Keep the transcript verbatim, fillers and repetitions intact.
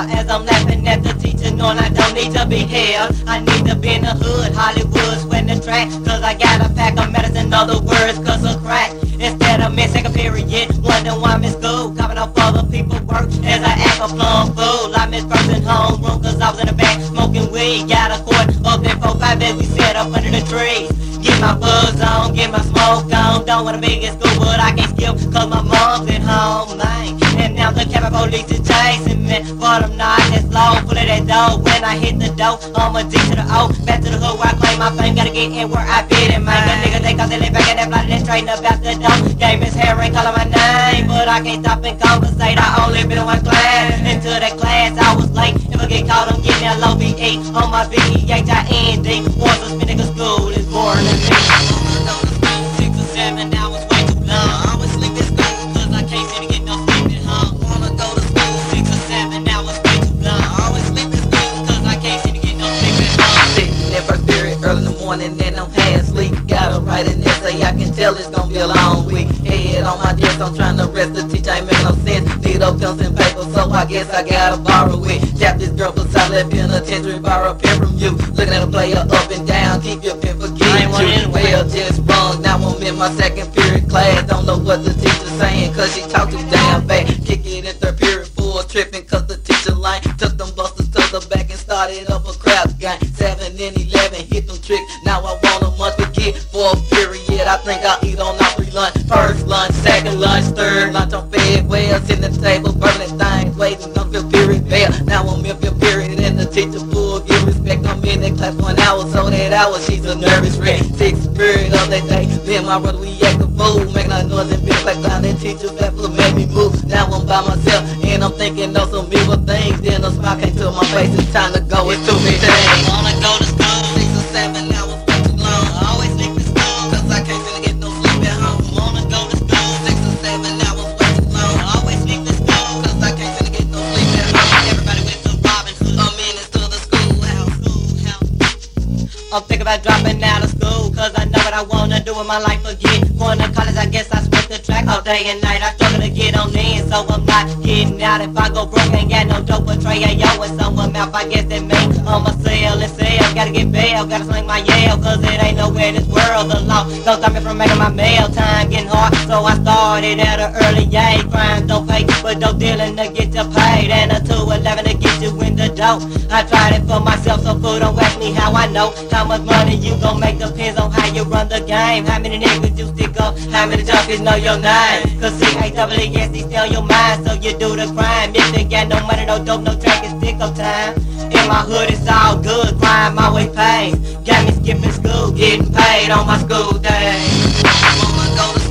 smile as I'm laughing at the teacher, knowing I don't need to be held. I need to be in the hood, Hollywood, sweating the track, cause I got a pack of medicine, other words, cause of crack. Instead of missing a period, wondering why I'm in school, copying off other people's work as I act a plum fool. I miss first in homeroom, cause I was in the back smoking weed. Got a court up in four five as we sat up under the trees. Get my buzz on, get my smoke on. Don't wanna be in school, but I can't skip, cause my mom's at home, man. And now the Capitol police is chasing me, but I'm not that slow. Pull it that dough when I hit the dough. I'm a D to the O, back to the hood where I claim my fame. Gotta get in where I fit in, man. The niggas they cause they live back in that block, they trading about the dough. Game is hair ain't calling my name, but I can't stop and conversate. I only been in one class, into that class I was late. If I get caught, I'm getting L O V E on my B E H I N D. One suspended cause school is boring to me. Six or seven hours way too long. I always sleep in school cause I can't seem to get no sleep at home. Wanna go to school, six or seven hours way too long. I always sleep in school cause I can't seem to get no sleep at home. Sitting that first period early in the morning and I'm half asleep. Gotta write an essay, I can tell it's gonna be a long week. Head on my desk, I'm trying to rest the teacher, ain't making no sense. Need no pencils and paper, so I guess I gotta borrow it. Tap this girl for solid penitentiary, borrow a pen from you. Looking at a player up and down, keep your pen for getting you. Well, just wrong, now I'm in my second period class. Don't know what the teacher's saying, cause she talk too damn bad. Kick it in third period, full tripping, cause the teacher line took them busters to the back and started up a crap game. Seven and eleven, hit them tricks, now I want a month to get for a period. I think I'll eat on our free lunch. First lunch, second lunch, third lunch, I'm fed well. Sitting at the table, burning things, waiting on your period bell. Now I'm in your period and the teacher full, give respect. I'm in that class one hour, so that hour she's a nervous wreck. Sixth period of that day, me and my brother, we act a fool, making a noise and big clap down. That teacher left to make me move. Now I'm by myself and I'm thinking of some evil things. Then a smile came to my face, it's time to go into me things. I wanna go to school, six or seven hours way too long. I always sleep in school, cause I can't seem to get no sleep at home. I wanna go to school, six or seven hours way too long. I always sleep in school, cause I can't seem to get no sleep at home. Everybody went to Robin Hood, I'm in it to the schoolhouse. I'm thinking about dropping out of school, cause I know what I wanna do in my life again. Going to college, I guess I spent the track all day and night. I struggle to get on in, so I'm not getting out. If I go broke, ain't got no dope or tray. Yo, and someone mouth, I guess that means I'ma sell and sell. Gotta get bail, gotta sling my yell, cause it ain't nowhere in this world. The law don't stop me from making my mail. Time getting hard, so I started at an early age. Crimes don't pay, but dope dealing to get you paid. And a two eleven to get you in the dough. I tried it for myself, so fool don't ask me how I know. How much money you gon' make depends on how you run the game. How many niggas you stick up, how many junkies know your name. Cause C A W S D stay on your mind, so you do the crime. If you got no money, no dope, no track, it's stick up time. In my hood it's all good, crime always pays. Got me skipping school, getting paid on my school days. Wanna go to